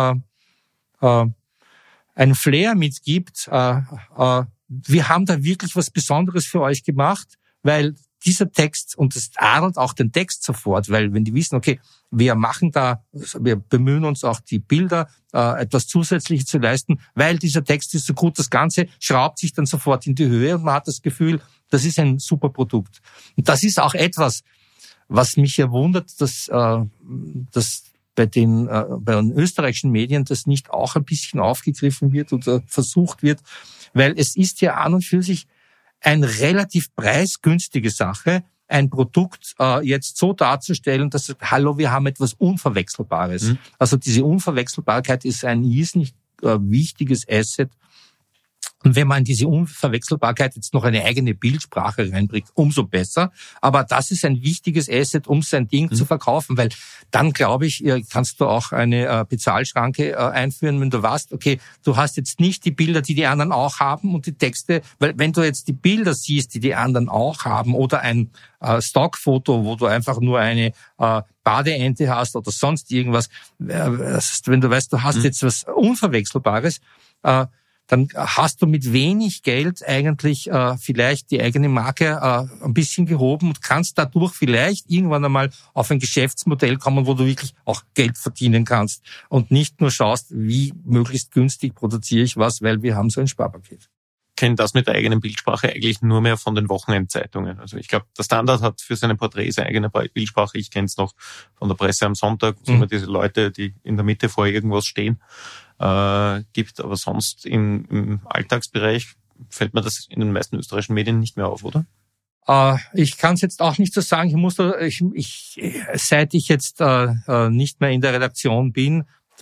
Flair mitgibt. Wir haben da wirklich was Besonderes für euch gemacht, weil dieser Text, und das adelt auch den Text sofort, weil wenn die wissen, okay, wir bemühen uns auch die Bilder, etwas Zusätzliches zu leisten, weil dieser Text ist so gut, das Ganze schraubt sich dann sofort in die Höhe und man hat das Gefühl, das ist ein super Produkt. Und das ist auch etwas, was mich ja wundert, dass bei den österreichischen Medien das nicht auch ein bisschen aufgegriffen wird oder versucht wird, weil es ist ja an und für sich eine relativ preisgünstige Sache, ein Produkt jetzt so darzustellen, dass hallo, wir haben etwas Unverwechselbares. Also diese Unverwechselbarkeit ist ein irrsinnig wichtiges Asset. Und wenn man in diese Unverwechselbarkeit jetzt noch eine eigene Bildsprache reinbringt, umso besser. Aber das ist ein wichtiges Asset, um sein Ding zu verkaufen, weil dann, glaube ich, kannst du auch eine Bezahlschranke einführen, wenn du weißt, okay, du hast jetzt nicht die Bilder, die anderen auch haben und die Texte, weil wenn du jetzt die Bilder siehst, die anderen auch haben oder ein Stockfoto, wo du einfach nur eine Badeente hast oder sonst irgendwas, wenn du weißt, du hast jetzt was Unverwechselbares, dann hast du mit wenig Geld eigentlich vielleicht die eigene Marke ein bisschen gehoben und kannst dadurch vielleicht irgendwann einmal auf ein Geschäftsmodell kommen, wo du wirklich auch Geld verdienen kannst und nicht nur schaust, wie möglichst günstig produziere ich was, weil wir haben so ein Sparpaket. Ich kenne das mit der eigenen Bildsprache eigentlich nur mehr von den Wochenendzeitungen. Also ich glaube, der Standard hat für seine Porträts eine eigene Bildsprache. Ich kenne es noch von der Presse am Sonntag, wo immer diese Leute, die in der Mitte vor irgendwas stehen, gibt, aber sonst im Alltagsbereich fällt mir das in den meisten österreichischen Medien nicht mehr auf, oder? Ich kann es jetzt auch nicht so sagen. Seit ich jetzt nicht mehr in der Redaktion bin,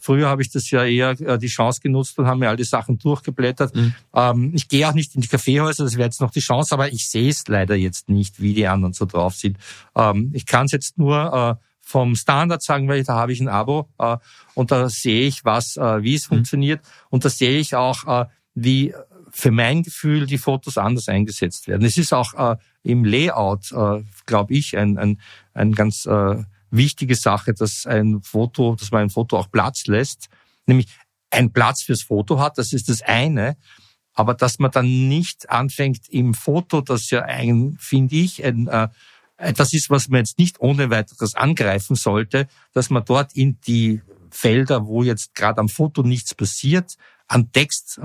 Früher habe ich das ja eher die Chance genutzt und habe mir all die Sachen durchgeblättert. Ich gehe auch nicht in die Kaffeehäuser, das wäre jetzt noch die Chance, aber ich sehe es leider jetzt nicht, wie die anderen so drauf sind. Ich kann es jetzt nur vom Standard sagen, weil da habe ich ein Abo und da sehe ich, wie es funktioniert, und da sehe ich auch, wie für mein Gefühl die Fotos anders eingesetzt werden. Es ist auch im Layout, glaube ich, ein ganz wichtige Sache, dass man ein Foto auch Platz lässt, nämlich einen Platz fürs Foto hat, das ist das eine, aber dass man dann nicht anfängt im Foto, das ja finde ich, etwas ist, was man jetzt nicht ohne weiteres angreifen sollte, dass man dort in die Felder, wo jetzt gerade am Foto nichts passiert, an Text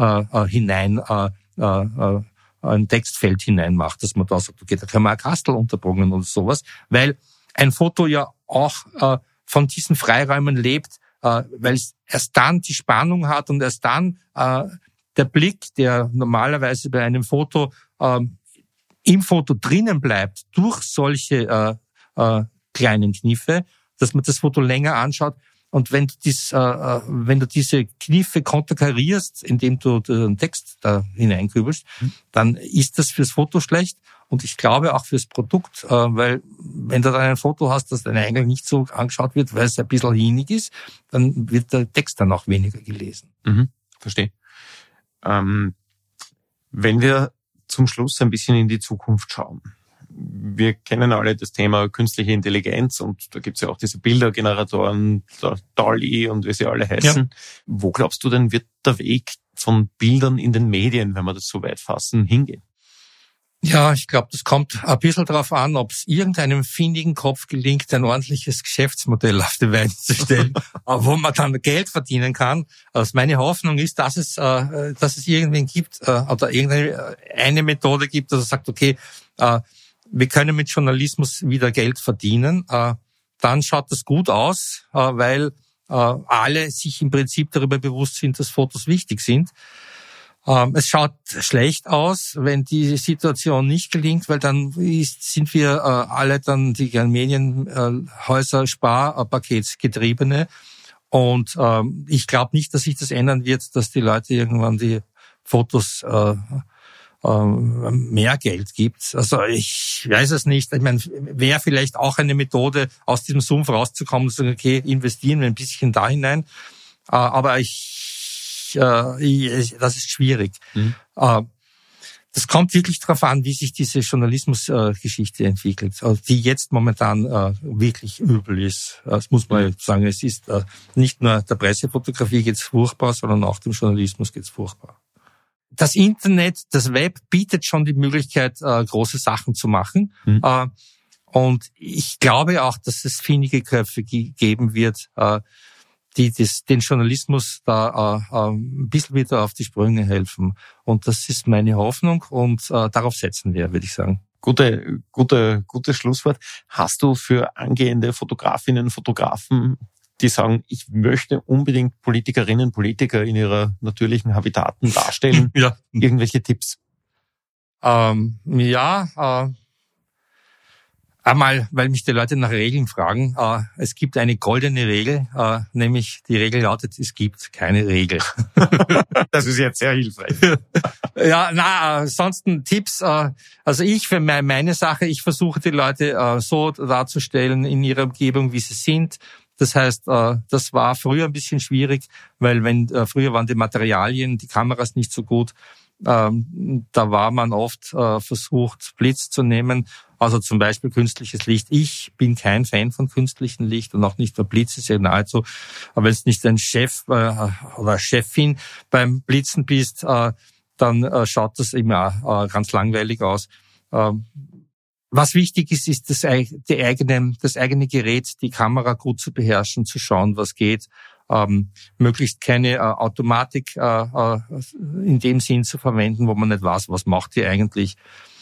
ein Textfeld hinein macht, dass man da sagt, okay, da kann man ein Kastel unterbringen oder sowas, weil ein Foto ja auch von diesen Freiräumen lebt, weil es erst dann die Spannung hat und erst dann der Blick, der normalerweise bei einem Foto im Foto drinnen bleibt, durch solche kleinen Kniffe, dass man das Foto länger anschaut. Und wenn du diese Kniffe konterkarierst, indem du den Text da hineinkübelst, dann ist das fürs Foto schlecht. Und ich glaube auch fürs Produkt, weil wenn du dann ein Foto hast, das dann eigentlich nicht so angeschaut wird, weil es ein bisschen hinig ist, dann wird der Text dann auch weniger gelesen. Verstehe. Wenn wir zum Schluss ein bisschen in die Zukunft schauen. Wir kennen alle das Thema künstliche Intelligenz und da gibt's ja auch diese Bildergeneratoren, DALL-E und wie sie alle heißen. Ja. Wo glaubst du denn, wird der Weg von Bildern in den Medien, wenn wir das so weit fassen, hingehen? Ja, ich glaube, das kommt ein bisschen darauf an, ob es irgendeinem findigen Kopf gelingt, ein ordentliches Geschäftsmodell auf die Beine zu stellen, wo man dann Geld verdienen kann. Also meine Hoffnung ist, dass es irgendwen gibt oder irgendeine Methode gibt, dass er sagt, okay, wir können mit Journalismus wieder Geld verdienen. Dann schaut das gut aus, weil alle sich im Prinzip darüber bewusst sind, dass Fotos wichtig sind. Es schaut schlecht aus, wenn die Situation nicht gelingt, weil dann sind wir alle dann die Medienhäuser Sparpaketsgetriebene. Und ich glaube nicht, dass sich das ändern wird, dass die Leute irgendwann die Fotos mehr Geld gibt. Also ich weiß es nicht. Ich meine, wäre vielleicht auch eine Methode, aus diesem Sumpf rauszukommen und zu sagen, okay, investieren wir ein bisschen da hinein. Aber das ist schwierig. Das kommt wirklich darauf an, wie sich diese Journalismusgeschichte entwickelt, die jetzt momentan wirklich übel ist. Das muss man sagen. Es ist nicht nur der Pressefotografie geht's furchtbar, sondern auch dem Journalismus geht's furchtbar. Das Internet, das Web bietet schon die Möglichkeit, große Sachen zu machen. Und ich glaube auch, dass es findige Köpfe geben wird, die den Journalismus da ein bisschen wieder auf die Sprünge helfen. Und das ist meine Hoffnung und darauf setzen wir, würde ich sagen. Gutes Schlusswort. Hast du für angehende Fotografinnen, Fotografen, die sagen, ich möchte unbedingt Politikerinnen und Politiker in ihrer natürlichen Habitaten darstellen, irgendwelche Tipps? Einmal, weil mich die Leute nach Regeln fragen. Es gibt eine goldene Regel, nämlich die Regel lautet, es gibt keine Regel. Das ist jetzt sehr hilfreich. Ansonsten Tipps. Also ich für meine Sache, ich versuche die Leute so darzustellen in ihrer Umgebung, wie sie sind. Das heißt, das war früher ein bisschen schwierig, weil früher waren die Materialien, die Kameras nicht so gut. Da war man oft versucht, Blitz zu nehmen. Also zum Beispiel künstliches Licht. Ich bin kein Fan von künstlichem Licht und auch nicht für Blitz, ist ja nahezu. Aber wenn es nicht ein Chef oder Chefin beim Blitzen bist, dann schaut das immer ganz langweilig aus. Was wichtig ist, ist das eigene Gerät, die Kamera gut zu beherrschen, zu schauen, was geht. Möglichst keine Automatik in dem Sinn zu verwenden, wo man nicht weiß, was macht die eigentlich.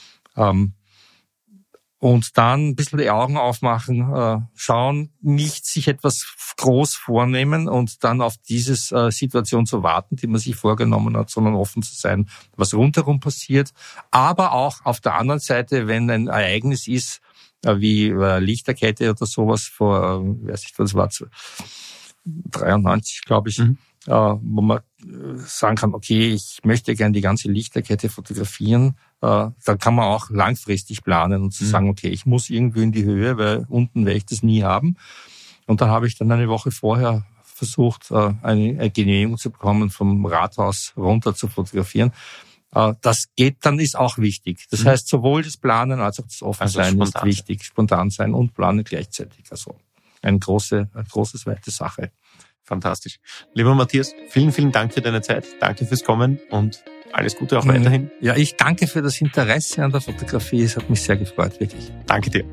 Und dann ein bisschen die Augen aufmachen, schauen, nicht sich etwas groß vornehmen und dann auf diese Situation zu warten, die man sich vorgenommen hat, sondern offen zu sein, was rundherum passiert. Aber auch auf der anderen Seite, wenn ein Ereignis ist, wie Lichterkette oder sowas 93, glaube ich, wo man sagen kann, okay, ich möchte gerne die ganze Lichterkette fotografieren. Da kann man auch langfristig planen und zu sagen, okay, ich muss irgendwie in die Höhe, weil unten werde ich das nie haben. Und dann habe ich dann eine Woche vorher versucht, eine Genehmigung zu bekommen, vom Rathaus runter zu fotografieren. Das geht, dann ist auch wichtig. Das heißt, sowohl das Planen als auch das Offensein ist wichtig. Spontan sein und planen gleichzeitig. Also eine große, weite Sache. Fantastisch. Lieber Matthias, vielen, vielen Dank für deine Zeit. Danke fürs Kommen und alles Gute auch weiterhin. Ja, ich danke für das Interesse an der Fotografie. Es hat mich sehr gefreut, wirklich. Danke dir.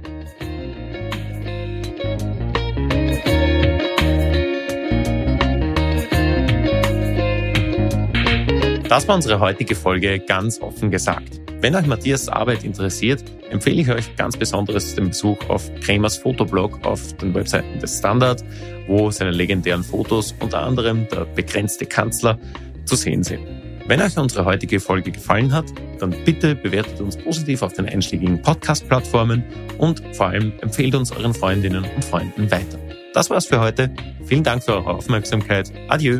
Das war unsere heutige Folge Ganz offen gesagt. Wenn euch Matthias' Arbeit interessiert, empfehle ich euch ganz besonders den Besuch auf Kremers Fotoblog auf den Webseiten des Standard, wo seine legendären Fotos, unter anderem der begrenzte Kanzler, zu sehen sind. Wenn euch unsere heutige Folge gefallen hat, dann bitte bewertet uns positiv auf den einschlägigen Podcast-Plattformen und vor allem empfehlt uns euren Freundinnen und Freunden weiter. Das war's für heute. Vielen Dank für eure Aufmerksamkeit. Adieu.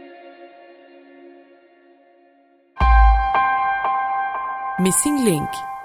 Missing Link